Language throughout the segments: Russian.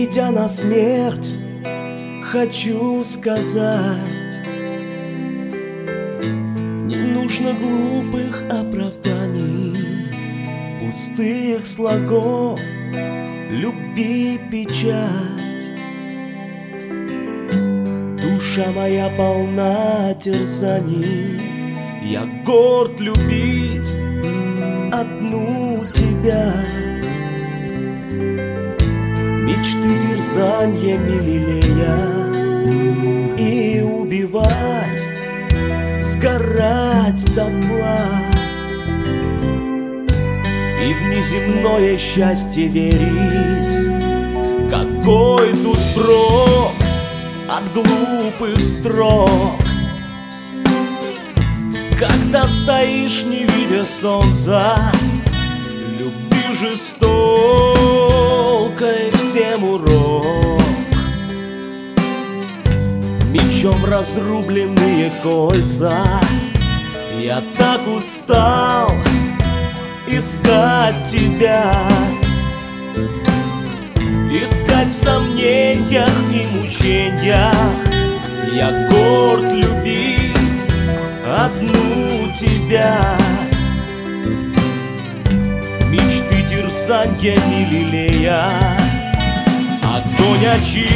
Идя на смерть, хочу сказать: не нужно глупых оправданий, пустых слогов, любви печать. Душа моя полна терзаний, я горд любить одну тебя. Мечты терзаньями лелея и убивать, сгорать дотла, и в неземное счастье верить. Какой тут прок от глупых строк, когда стоишь, не видя солнца, любви жестокой всем урок. Мечом разрубленные кольца, я так устал искать тебя, искать в сомнениях и мучениях. Я горд любить одну тебя. Мечты терзаньями лелея, огонь очистит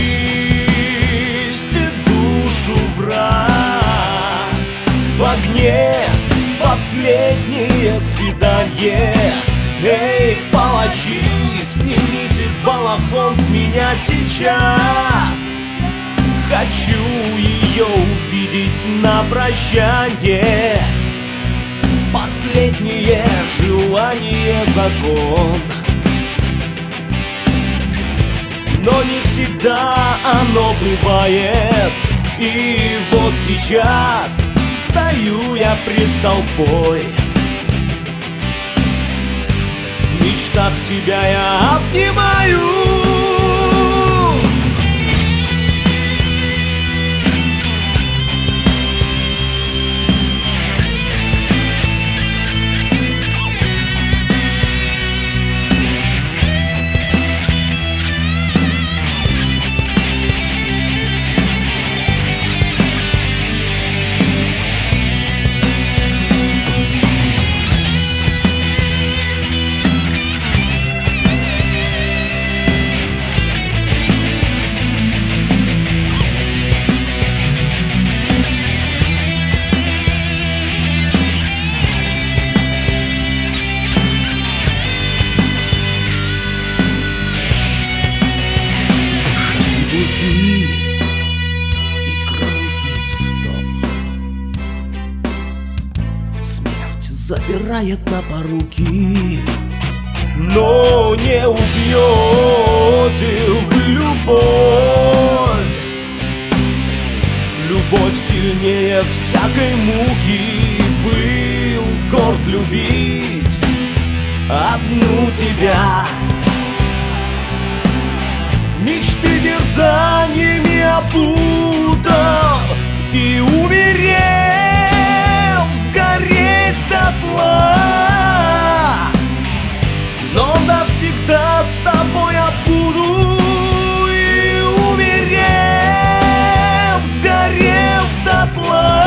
душу враз. В огне последнее свидание. Эй, палачи, снимите балахон с меня сейчас. Хочу ее увидеть на прощанье. Последнее желание закон, но не всегда оно бывает. И вот сейчас стою я пред толпой, в мечтах тебя я обнимаю. И громкий вздох. Смерть забирает на поруки, но не убьете в любовь. Любовь сильнее всякой муки. Был горд любить одну тебя. Мечты терзаниями опутал и, умерев, сгореть дотла. Но навсегда с тобой я буду. И, умерев, сгорев дотла,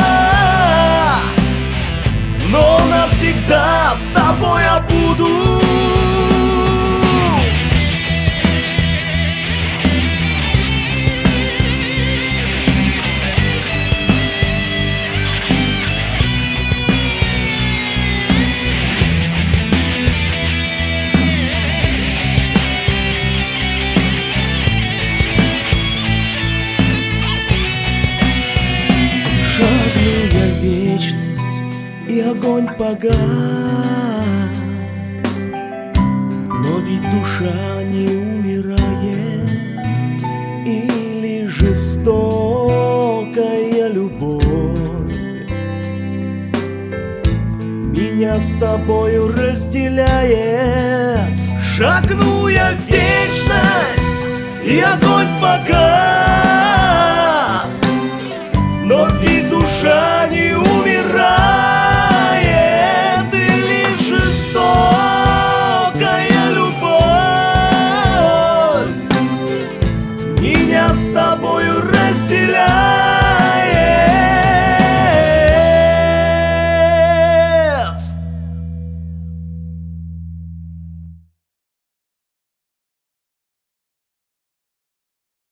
но навсегда с тобой я буду. Шагну я в вечность, и огонь погас, но ведь душа не умирает. Или жестокая любовь меня с тобою разделяет. Шагну я в вечность, и огонь погас, но ведь душа не умирает. Или жестокая любовь с тобою